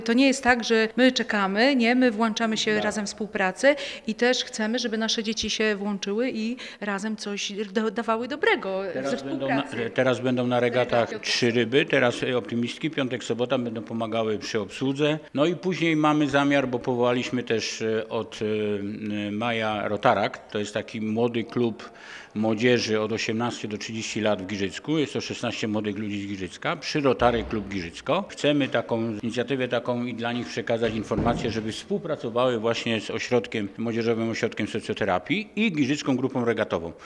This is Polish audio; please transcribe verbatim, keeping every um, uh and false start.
To nie jest tak, że my czekamy, nie, my włączamy się tak. razem w współpracę i też chcemy, żeby nasze dzieci się włączyły i razem coś do, dawały dobrego Teraz ze będą, na, współpracy. teraz będą na regatach Regaty trzy ryby, teraz optymistki, piątek, sobota będą pomagały przy obsłudze. No i później mamy zamiar, bo powołaliśmy też od maja Rotarak, to jest taki młody klub młodzieży od osiemnastu do trzydziestu lat w Giżycku. Jest to szesnastu młodych ludzi z Giżycka, przy Rotary Klub Giżycko. Chcemy taką inicjatywę taką i dla nich przekazać informację, żeby współpracowały właśnie z ośrodkiem, Młodzieżowym Ośrodkiem Socjoterapii i Giżycką Grupą Regatową.